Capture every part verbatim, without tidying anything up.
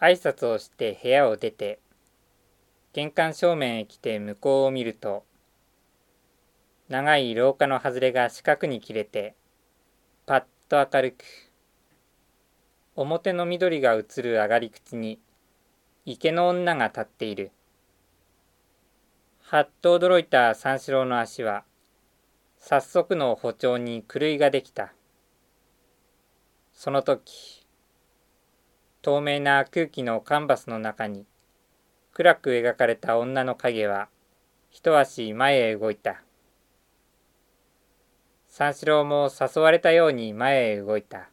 挨拶をして部屋を出て、玄関正面へ来て向こうを見ると、長い廊下の外れが四角に切れて、パッと明るく、表の緑が映る上がり口に、池の女が立っている。はっと驚いた三四郎の足は、早速の歩調に狂いができた。その時、透明な空気のカンバスの中に、暗く描かれた女の影は、一足前へ動いた。三四郎も誘われたように前へ動いた。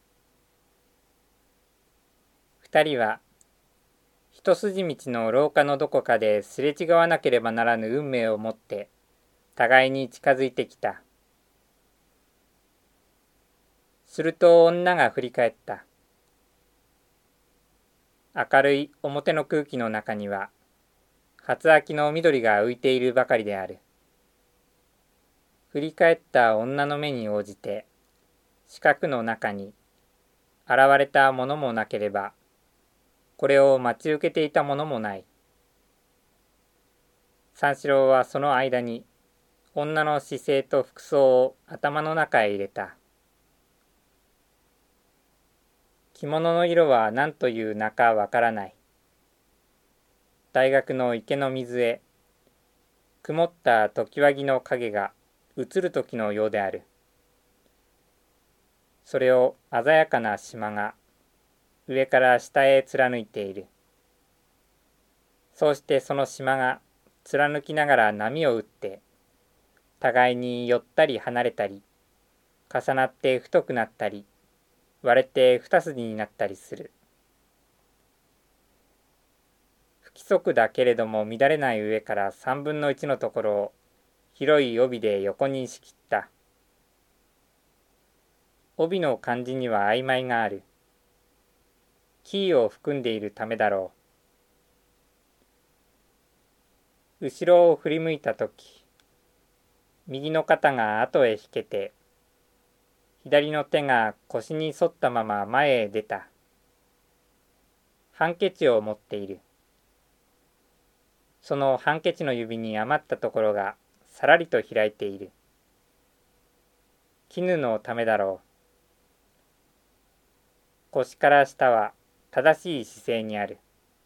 二人は、一筋道の廊下のどこかですれ違わなければならぬ運命をもって、互いに近づいてきた。すると女が振り返った。明るい表の空気の中には、初秋の緑が浮いているばかりである。振り返った女の目に応じて、四角の中に現れたものもなければ、これを待ち受けていたものもない。三四郎はその間に、女の姿勢と服装を頭の中へ入れた。着物の色は何という名かわからない。大学の池の水へ、曇った常盤木の影が映る時のようである。それを鮮やかな島が上から下へ貫いている。そうしてその島が貫きながら波を打って、互いに寄ったり離れたり、重なって太くなったり、割れて二筋になったりする。不規則だけれども乱れない上から三分の一のところを広い帯で横に仕切った。帯の感じには曖昧がある。キーを含んでいるためだろう。後ろを振り向いたとき、右の肩が後へ引けて、左の手が腰に沿ったまま前へ出た。ハンケチを持っている。そのハンケチの指に余ったところがさらりと開いている。絹のためだろう。腰から下は正しい姿勢にある。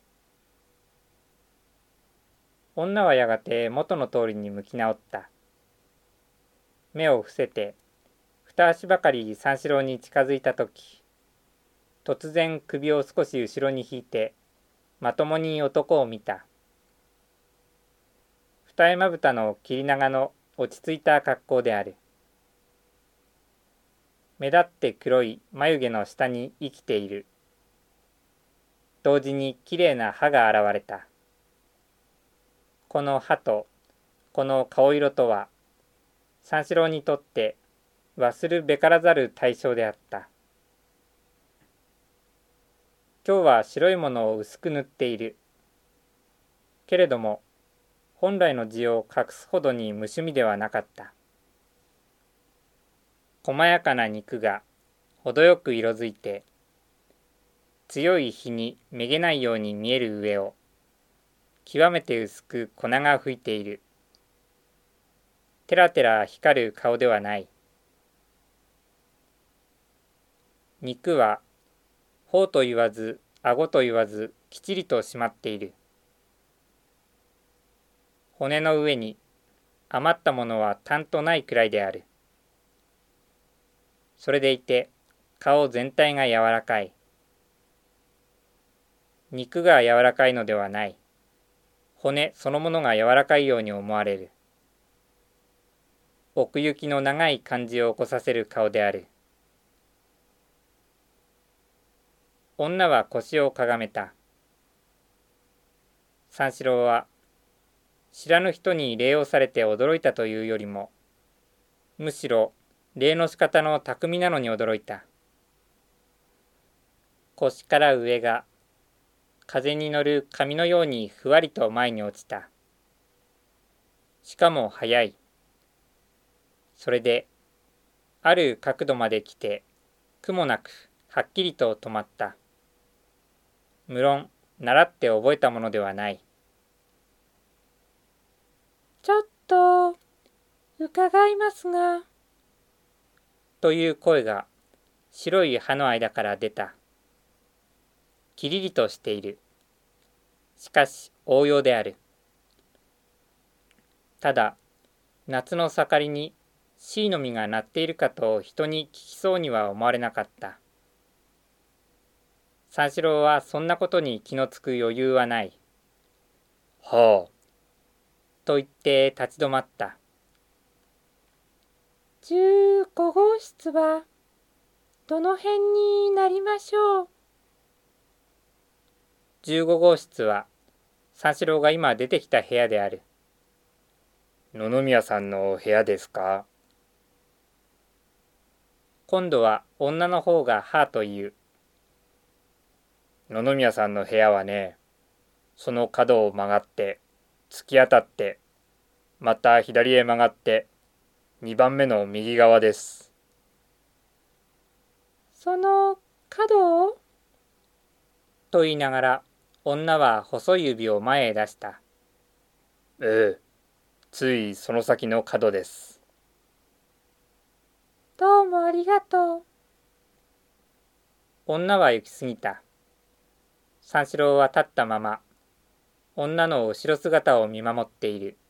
女はやがて元の通りに向き直った。目を伏せて、二足ばかり三四郎に近づいたとき、突然首を少し後ろに引いて、まともに男を見た。二重まぶたの切り長の落ち着いた格好である。目立って黒い眉毛の下に生きている。同時にきれいな歯が現れた。この歯とこの顔色とは、三四郎にとって忘るべからざる対象であった。今日は白いものを薄く塗っている。けれども、本来の字を隠すほどに無趣味ではなかった。細やかな肉が程よく色づいて、強い日にめげないように見える上を、極めて薄く粉が吹いている。てらてら光る顔ではない。肉は頬と言わず顎と言わずきちりと締まっている。骨の上に余ったものはたんとないくらいである。それでいて顔全体が柔らかい。肉が柔らかいのではない。骨そのものが柔らかいように思われる。奥行きの長い感じを起こさせる顔である。女は腰をかがめた。三四郎は知らぬ人に礼をされて驚いたというよりも、むしろ礼の仕方の巧みなのに驚いた。腰から上が風に乗る紙のようにふわりと前に落ちた。しかも速い。それである角度まで来て苦もなくはっきりと止まった。無論習って覚えたものではない。 ちょっと伺いますが。 という声が白い葉の間から出た。きりりとしている。しかし応用である。ただ夏の盛りに椎の実が鳴っているかと人に聞きそうには思われなかった。三四郎はそんなことに気のつく余裕はない。はあ。と言って立ち止まった。 じゅうご号室はどの辺になりましょう。 じゅうご号室は三四郎が今出てきた部屋である。野々宮さんの部屋ですか。今度は女の方がはあと言う。野々宮さんの部屋はね、その角を曲がって突き当たってまた左へ曲がってにばんめの右側です。 その角をと言いながら女は細い指を前へ出した。ええ、ついその先の角です。 どうもありがとう。 女は行き過ぎた。三四郎は立ったまま女の後ろ姿を見守っている。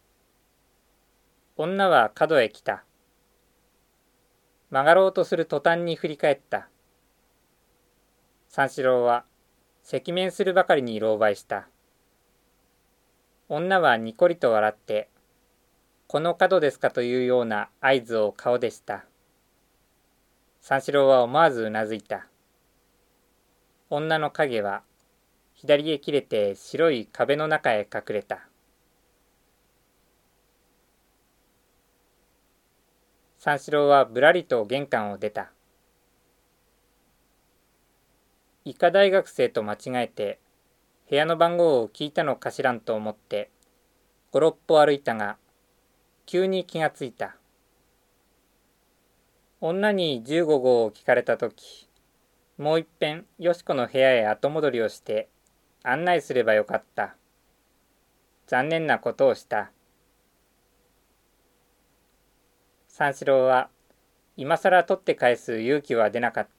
女は角へ来た。曲がろうとする途端に振り返った。三四郎は赤面するばかりに狼狽した。女はにこりと笑って、この角ですかというような合図を顔でした。三四郎は思わずうなずいた。女の影は左へ切れて白い壁の中へ隠れた。三四郎はぶらりと玄関を出た。医科大学生と間違えて部屋の番号を聞いたのかしらんと思って五六歩歩いたが、急に気がついた。女にじゅうご号を聞かれたとき、もう一遍よし子の部屋へ後戻りをして案内すればよかった。残念なことをした。三四郎は今さら取って返す勇気は出なかった。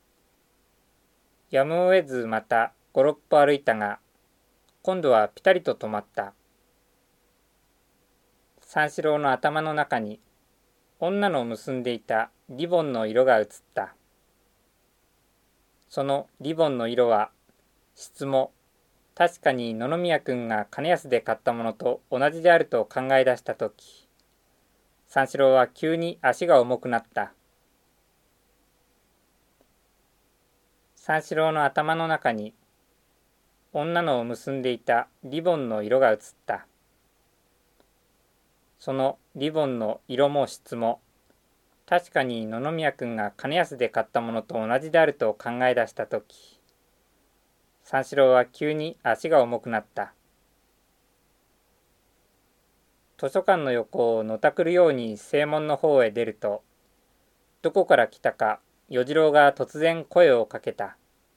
やむを得ずまた五六歩歩いたが、今度はピタリと止まった。三四郎の頭の中に女の結んでいたリボンの色が映った。そのリボンの色は質も確かに野々宮君が金安で買ったものと同じであると考え出したとき、三四郎は急に足が重くなった。三四郎の頭の中に女のを結んでいたリボンの色が映った。そのリボンの色も質も確かに野々宮君が金安で買ったものと同じであると考え出したとき、三四郎は急に足が重くなった。図書館の横をのたくるように正門の方へ出ると、どこから来たか与次郎が突然声をかけた。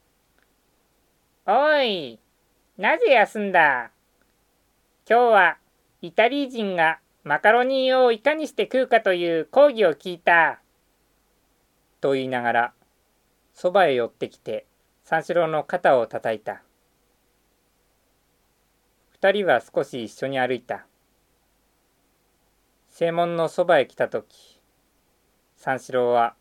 おい、なぜ休んだ。今日はイタリー人がマカロニをいかにして食うかという講義を聞いた。と言いながら、そばへ寄ってきて三四郎の肩をたたいた。二人は少し一緒に歩いた。正門のそばへ来たとき、三四郎は、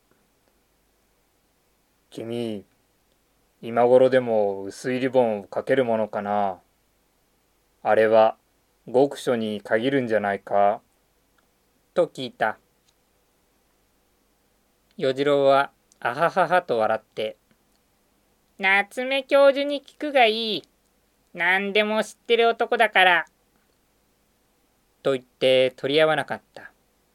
君、今頃でも薄いリボンをかけるものかな。あれは極書に限るんじゃないかと聞いた。与次郎はあはははと笑って、夏目教授に聞くがいい。何でも知ってる男だから。と言って取り合わなかった。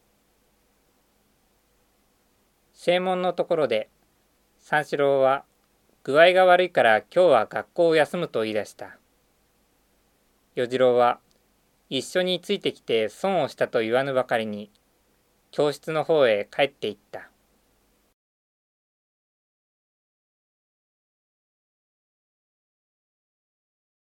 正門のところで三四郎は具合が悪いから今日は学校を休むと言い出した。与次郎は一緒についてきて損をしたと言わぬばかりに教室の方へ帰っていった。